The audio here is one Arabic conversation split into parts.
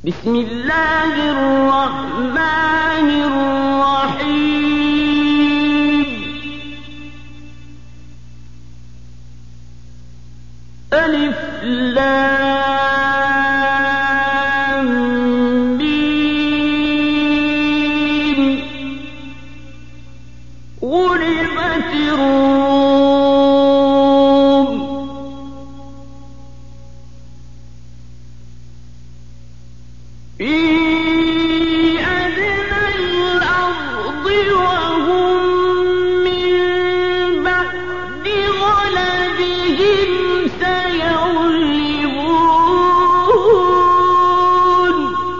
بسم الله الرحمن الرحيم. ألف لام ميم. غلبت الروم في أدنى الأرض وهم من بعد غلبهم سيغلبون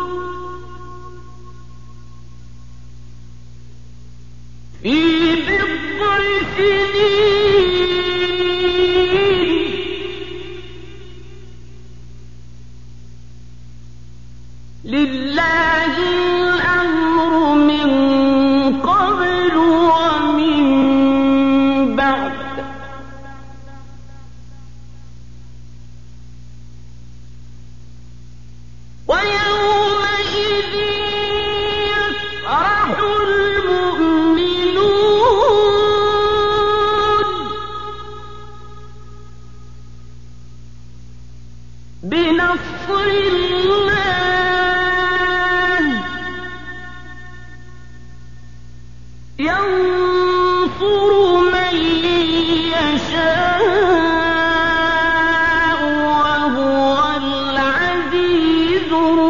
في بضع سنين لله الأمر من قبل ومن بعد ويومئذ يفرح المؤمنون بنصر الله ينصر من يشاء وهو العزيز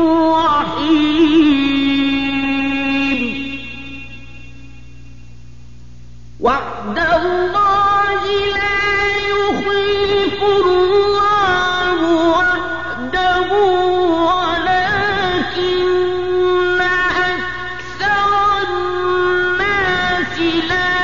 الرحيم. وعد الله لا يخلف الله وعده ولكن أكثر الناس لا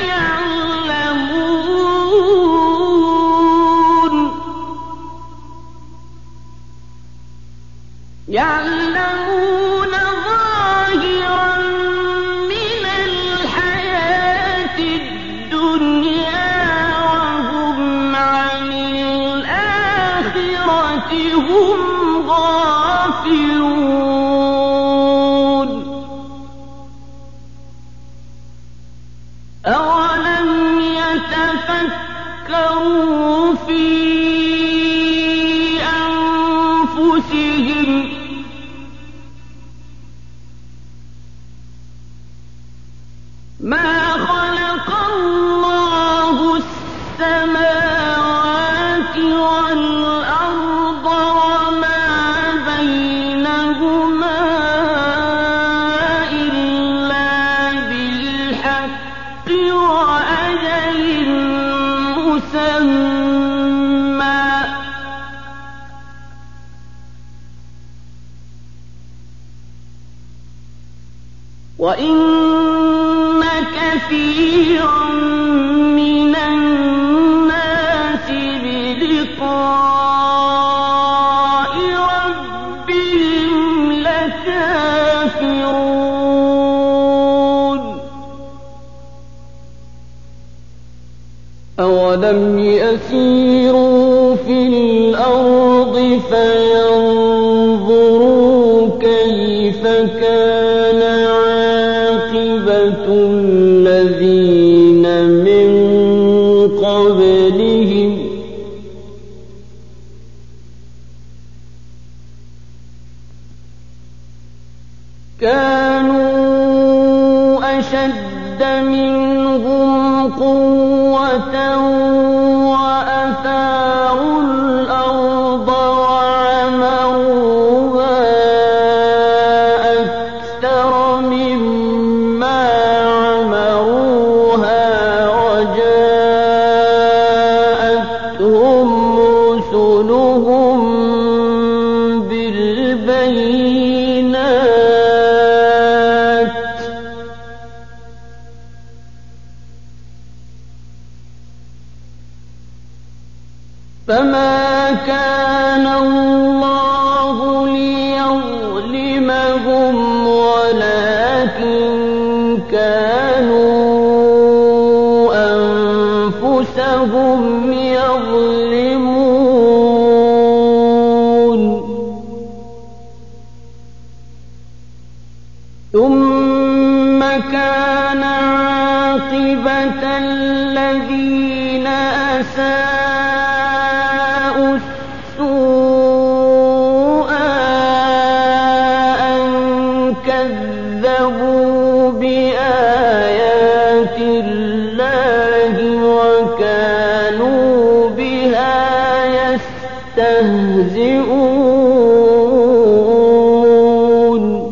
يعلمون ظاهرا من الحياة الدنيا وهم عن الآخرة هم غافلون. أولم يتفكروا في أنفسهم ما خلق الله السماوات والأرض وما بينهما إلا بالحق وأجل مسمى وإن كثيرا من الناس بلقاء ربهم لكافرون. أولم يسيروا في الأرض فينظروا كيف كان عاقبة الذين من قبلهم كانوا أشد منهم قوة وأثاروا الأرض وعمروها أكثر مما عمروها وجاءتهم رسلهم بالبينات فما كان الله ليظلمهم ولكن كانوا أنفسهم يظلمون. ثم كان عاقبة الذين أساءوا السوء أن كذبوا بآيات الله وكانوا بها يستهزئون.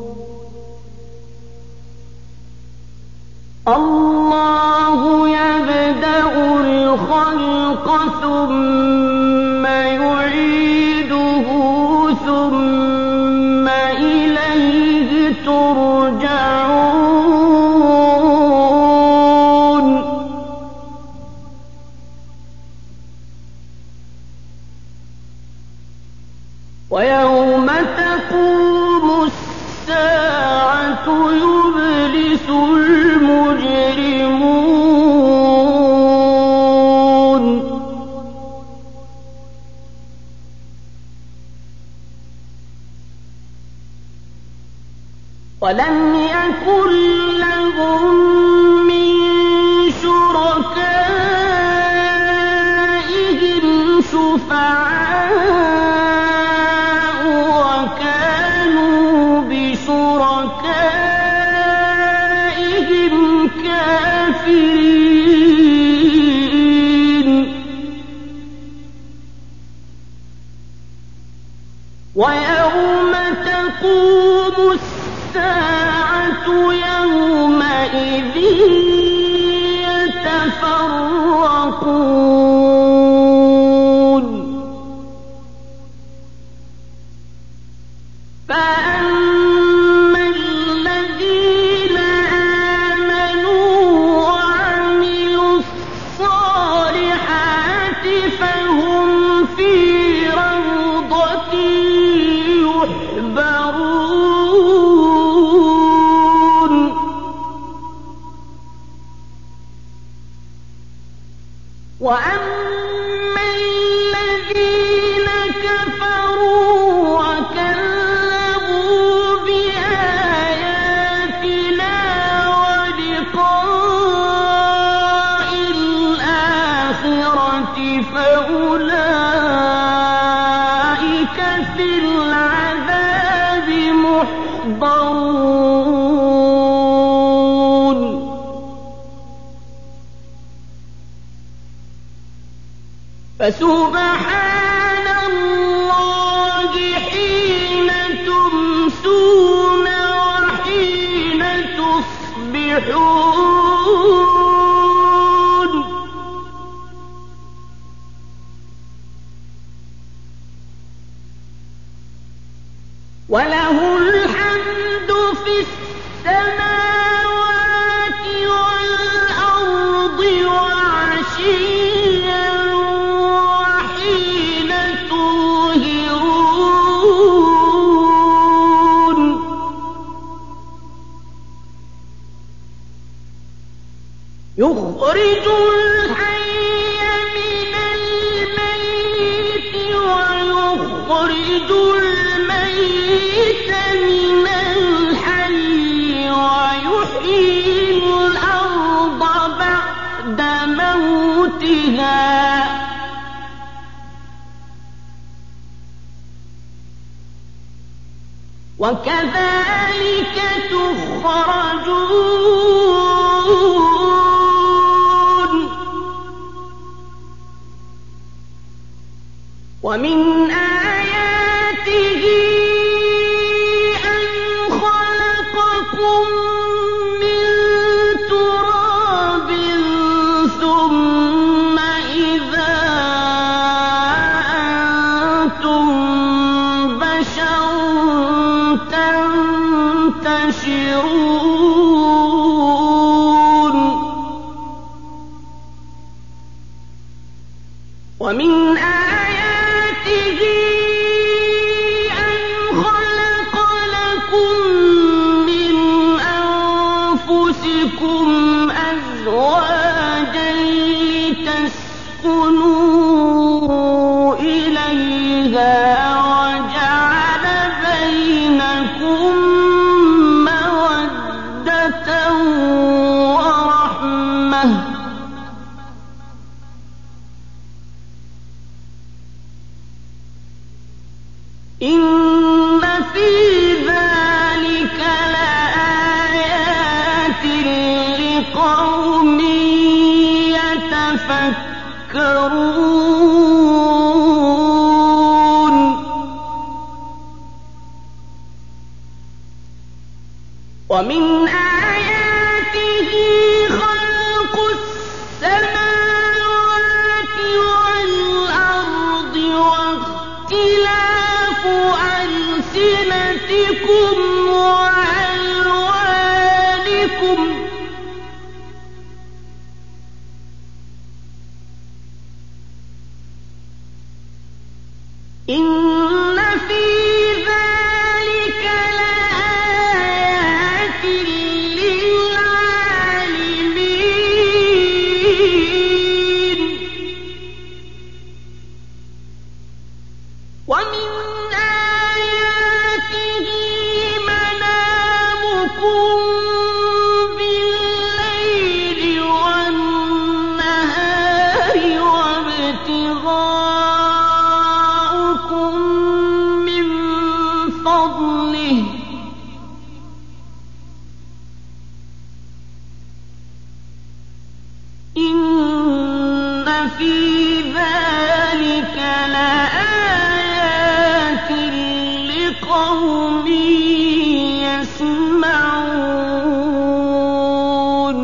الله يبدأ الخلق ثم يعيده ثم إليه ترجعون. ويوم تقوم الساعة يبلس المجرمون. ولم يكن لهم من شركائهم شفعاء وكانوا بشركائهم كافرين. ويوم تقوم الساعة يومئذ يتفرقون. فأما الذين آمنوا وعملوا الصالحات فهم في روضة يحبرون. وأما الذين كفروا وكذبوا بآياتنا ولقاء الآخرة فأولئك في العذاب محضرون. فسبحان الله حين تمسون وحين تصبحون. وله الحمد في السماوات والأرض وعشيا وحين تظهرون. يخرج الحي من الميت ويخرج الميت من الحي ويحيي الأرض بعد موتها وكذلك تخرجون. ومن آياته أن خلقكم من تراب ثم إذا أنتم بشر تنتشرون. ومن آياته أن خلق لكم من أنفسكم أزواجا لتسكنوا إليها وجعل بينكم مودة إن في ذلك لآيات لقوم يتفكرون ومن آياته خلق السماوات والأرض واختلاف ألسنتكم وألوانكم إن في ذلك لآيات للعالمين ومن آياته منامكم بالليل والنهار وابتغاؤكم من فضله إن في ذلك لآيات لقوم يسمعون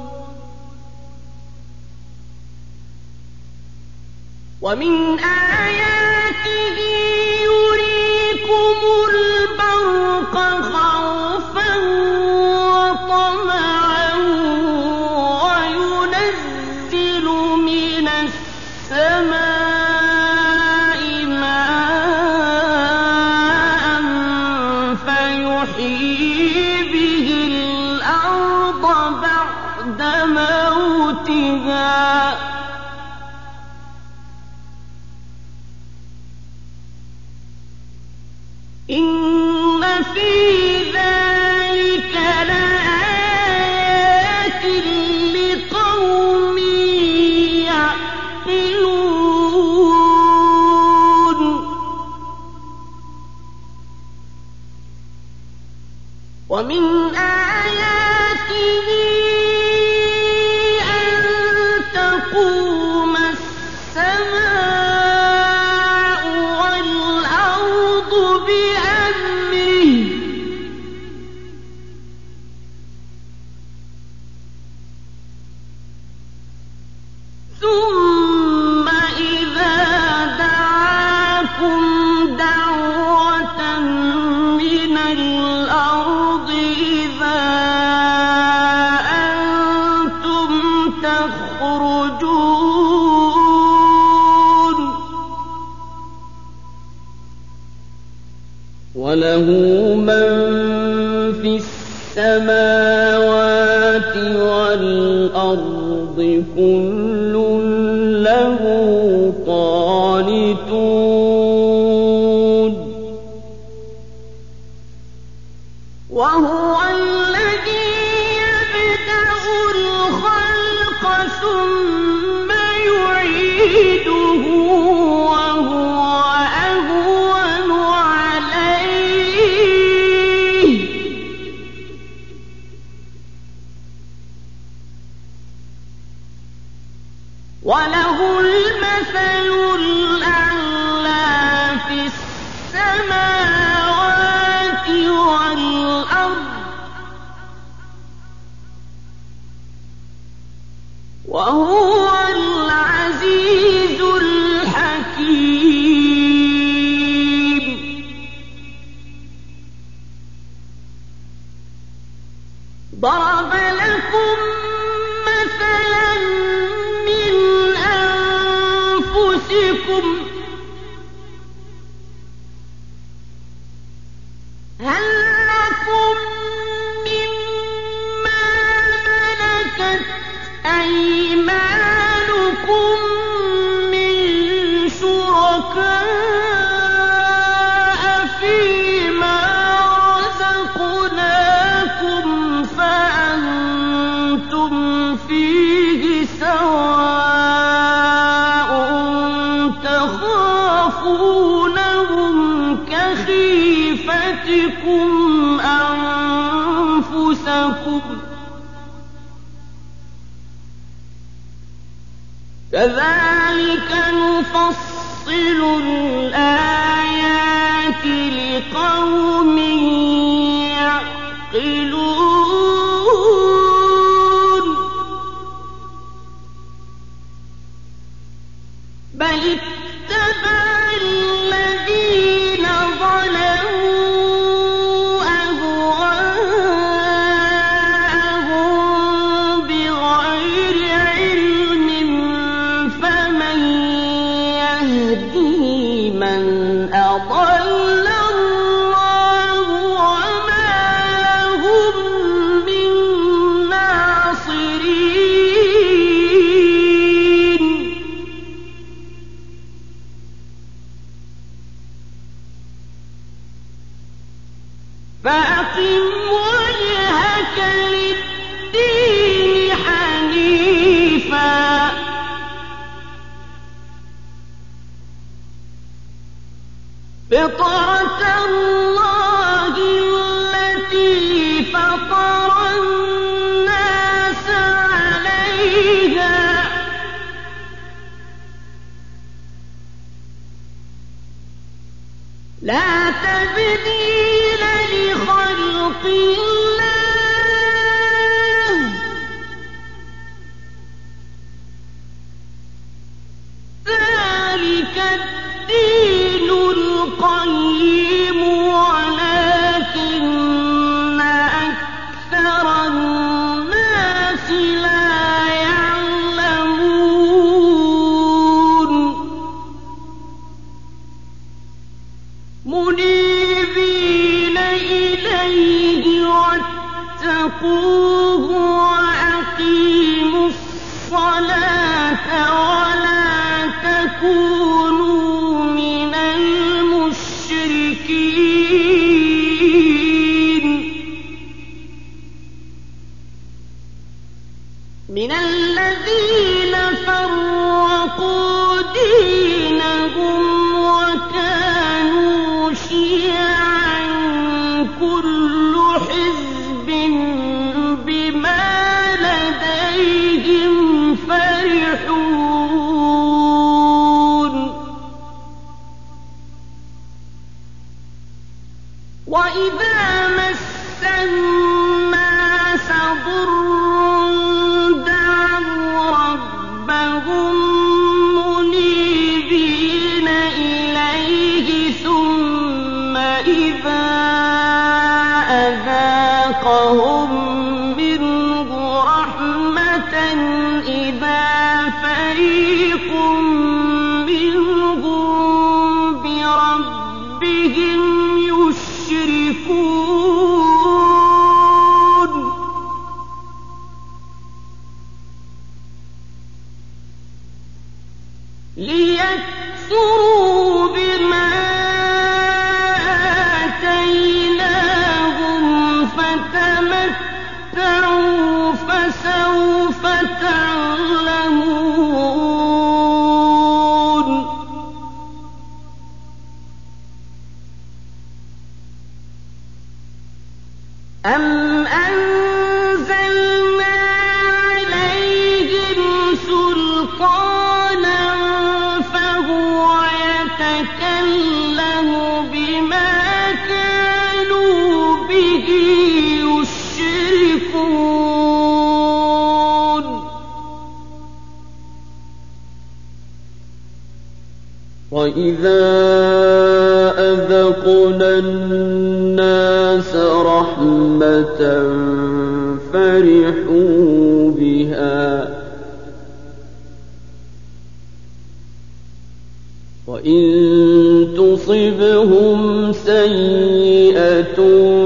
ومن آياته يريكم البرق خوفا وطمعا وينزل من السماء ماء فيحيي به الأرض بعد موتها إن في ذلك لآيات لقوم يعقلون ومن آياته أن تقوم السماء والأرض بأمره ثم إذا دعاكم دعوة من الأرض إذا أنتم تخرجون وله من في السماوات والأرض كل له قانتون وهو الذي يبدأ الخلق ثم يعيده وهو أهون عليه وله المثل الأعلى في السماوات والأرض وهو العزيز الحكيم ضرب لكم مثلا من أنفسكم هل لكم مما ملكت أيمانكم من شركاء فيما رزقناكم فأنتم فيه سواء تخافونهم كخيفتكم خيفتكم أنفسكم كذلك نفصل الآيات لقوم يعقلون بل اتبع الذين ظلموا أهواءهم بغير علم فمن يهدي من أضل الله وما لهم من ناصرين فأقم وجهك للدين حنيفا فطرة الله التي فطر الناس عليها لا تبديل لخلق الله ذلك الدين القيم ولكن أكثر الناس لا يعلمون منيبين إليه واتقوه وأقيموا الصلاة ولا تكونوا من المشركين من الذين فرقوا دينهم وكانوا شيعا كل حزب بما لديهم فرحون وإذا مس الناس ضر دعوا ربهم منيبين إليه ثم إذا أذاقهم منه رحمة إذا فريق منهم بربهم يشركون ليكفروا بما آتيناهم فتمتعوا فسوف تعلمون أم أنزلنا عليهم سلطانا فهو يتكلم بما كانوا به يشركون وإذا أذقنا الناس رحمة فرحوا بها وإن تصبهم سيئة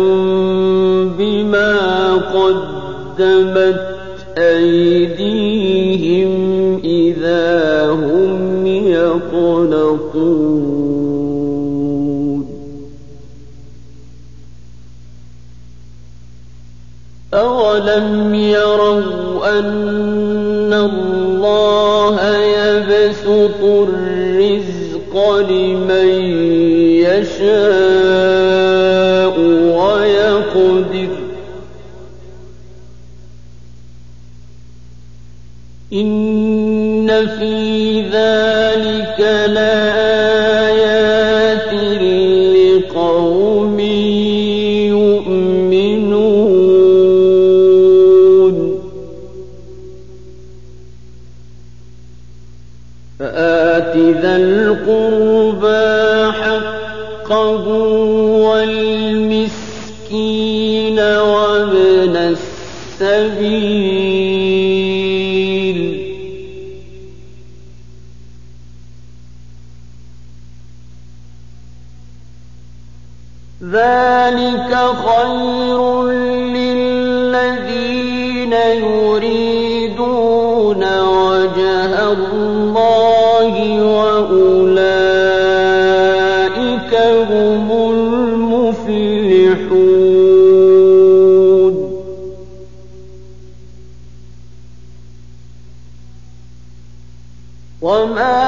بما قدمت أيديهم إذا هم يقنطون أولم يروا أن الله يبسط الرزق لمن يشاء في ذلك لآيات لقوم يؤمنون فآت ذا القربى حقه والمسكين وابن السبيل ذلك خير للذين يريدون وجه الله وأولئك هم المفلحون وما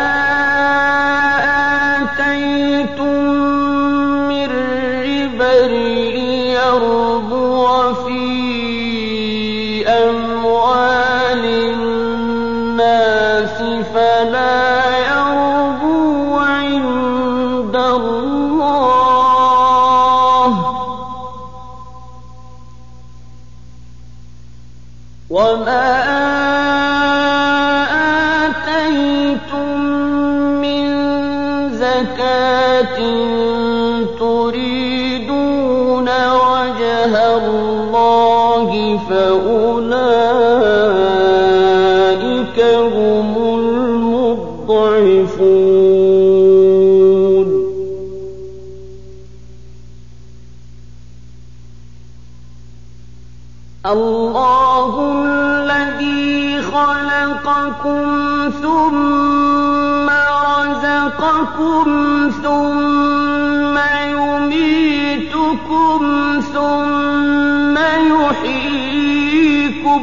آتيتم من ربا ليربو في أموال الناس فلا يربو عند الله وما تريدون وجه الله فأولئك هم المضعفون الله الذي خلقكم ثم رزقكم ثم يميتكم ثم يحييكم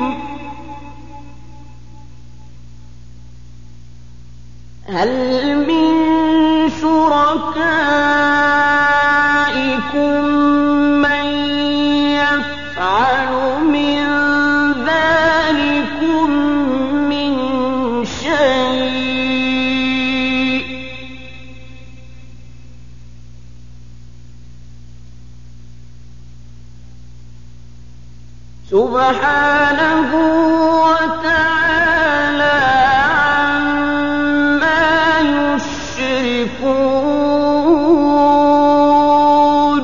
هل من شركائكم من يفعل من ذلكم من شيء سبحانه وتعالى عما يشركون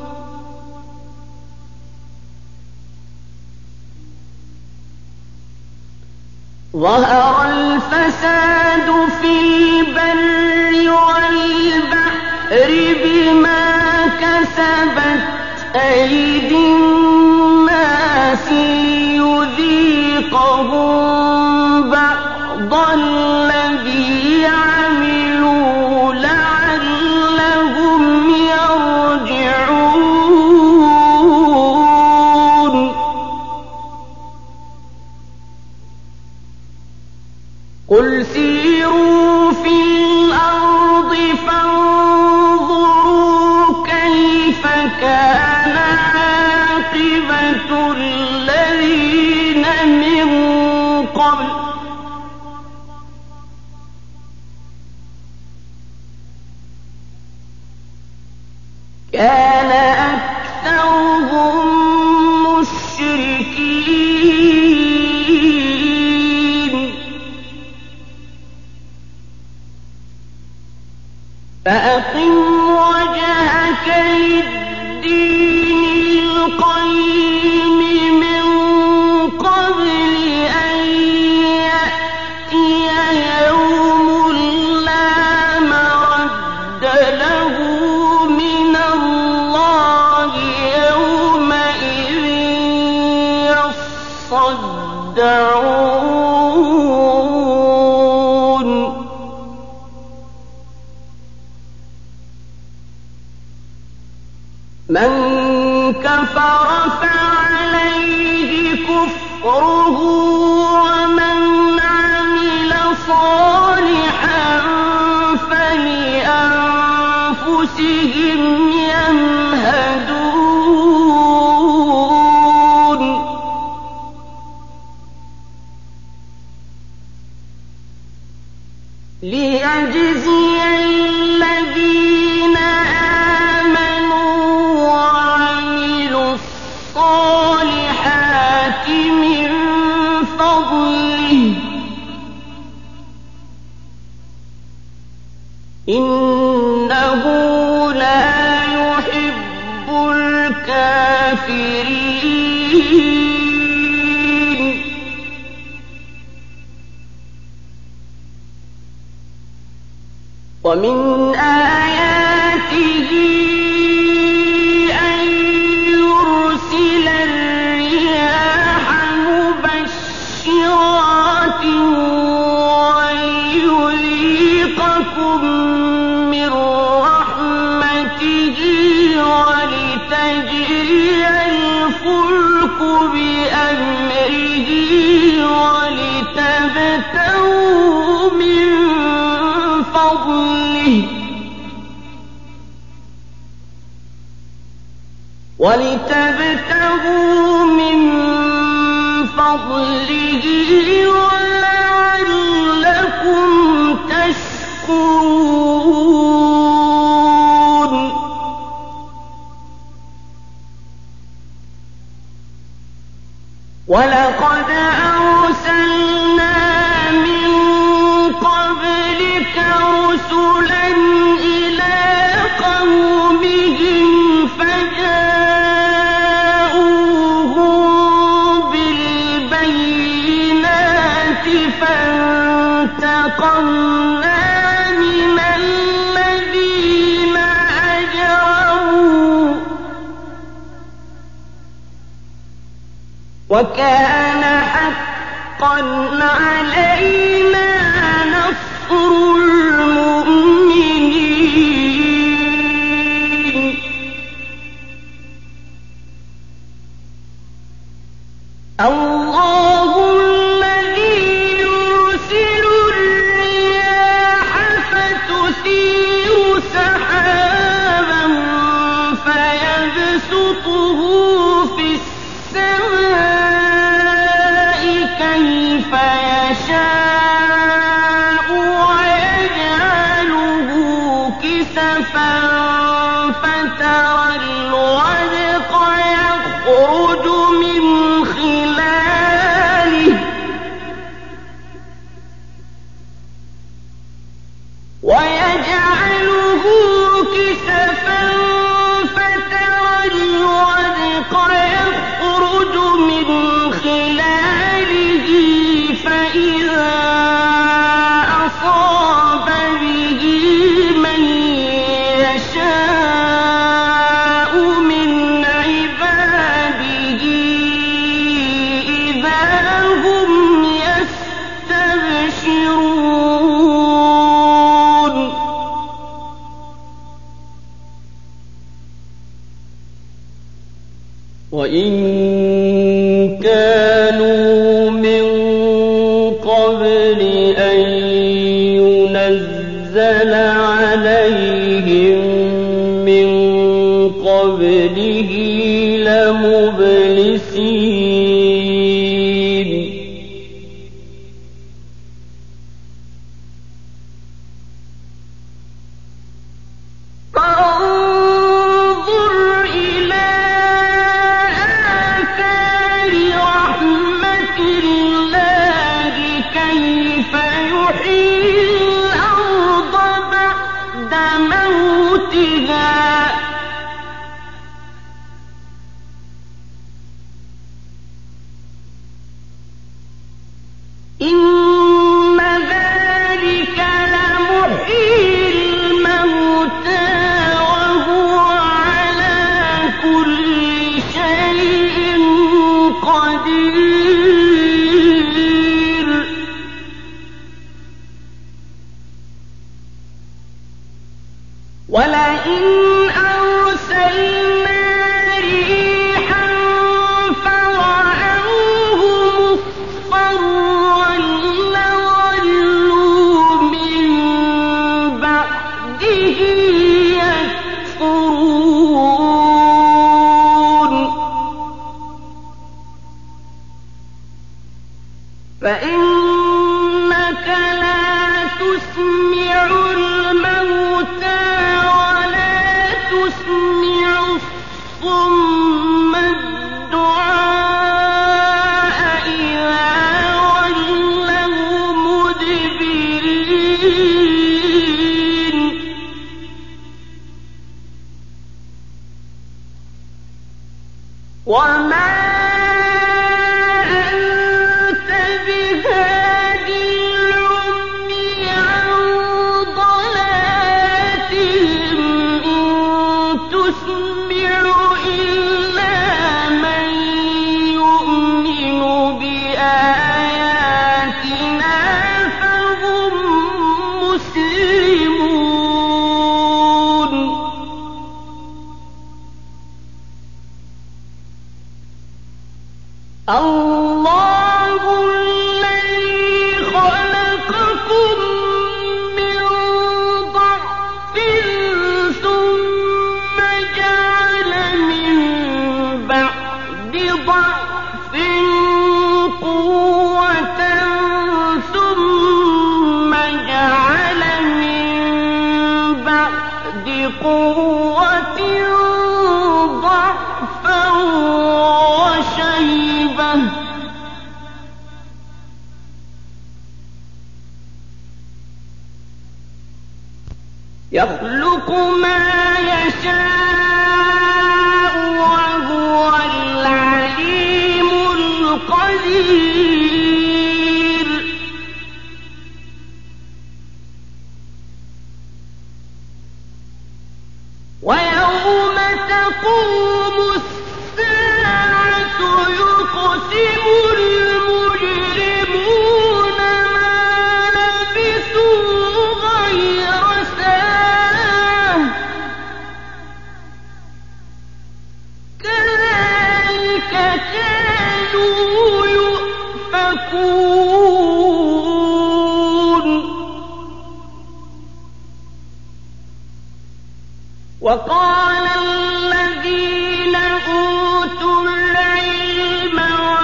ظهر الفساد في البر والبحر بما كسبت أيدي الناس ليذيقهم بعض الذي عملوا لعلهم يرجعون قل سيروا في الأرض فانظروا كيف كان عاقبة الذين من قبل كان أكثرهم مشركين فأقم وجهك للدين القيم من قبل أن يأتي يوم لا مرد له من الله يومئذ يصدعون من كفر فعليه كفره ومن عمل صالحا فلأنفسهم يمهدون الكافرين ومن آياته أن يرسل الرياح مبشرات ويذيقكم من رحمته ولتجري الفلك بأمره ولتبتغوا من فضله ولعلكم تشكرون ولقد أرسلنا من قبلك رسلا إلى قومهم فجاءوهم بالبينات فانتقمنا من الذين أجرموا وكان حقا علينا نصر المؤمنين الله الذي يرسل الرياح فتثير سحابا فيبسطه في السماء كيف يشاء ويجعله كسفا فترى الودق يخرج من خلاله فإذا أصاب به من يشاء من عباده إذا هم يستبشرون وإن كانوا من قبل أن ينزل عليهم من قبله لمبلسين فانظر إلى آثار رحمة الله كيف يحيي الأرض بعد موتها. وما أنت بهاد العمي عن ضلالتهم إن تسمع إلا من يؤمن بآياتنا فهم مسلمون الله الذي خلقكم من ضعف ثم جعل من بعد ضعف قوة ثم جعل من بعد قوة ضعفا وشيبة يخلق ما يشاء وهو العليم القدير ويوم تقوم الساعة يقسم المجرمون ما لبثوا غير ساعة كذلك كانوا يؤفكون وقال الذين أوتوا العلم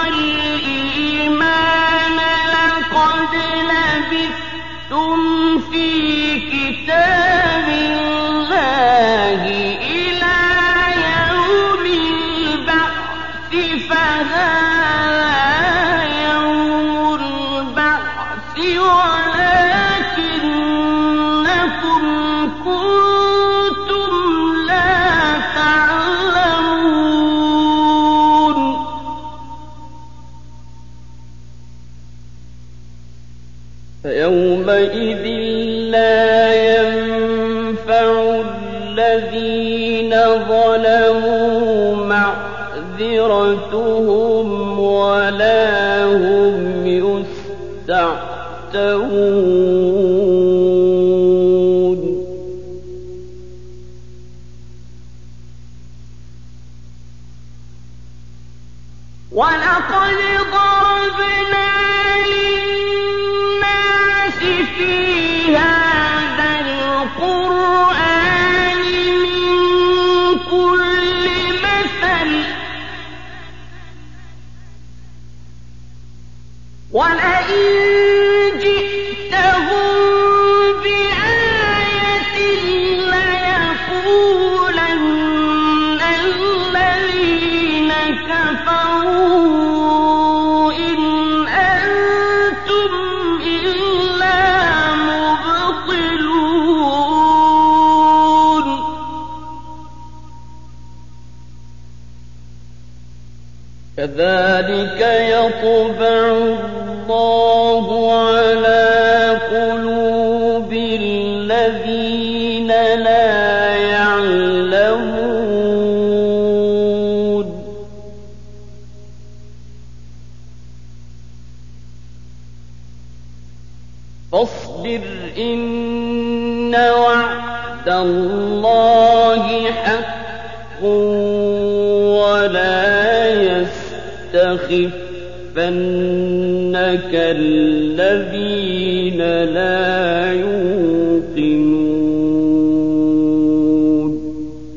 والإيمان لقد لبثتم في كتاب الله إلى يوم البعث فهذا يوم البعث ولكنكم كنتم لا تعلمون فيومئذ لا ينفع الذين ظلموا معذرتهم ولا هم يستعتبون ولقد ضربنا للناس في هذا القرآن من كل مثل ولئن جئتهم بآية ليقولن الذين كفروا إن أنتم إلا مبطلون كذلك يطبع الله على قلوب الذين لا يعلمون فاصبر إن وعد الله حق ولا يستخفنك الذين لا يؤمنون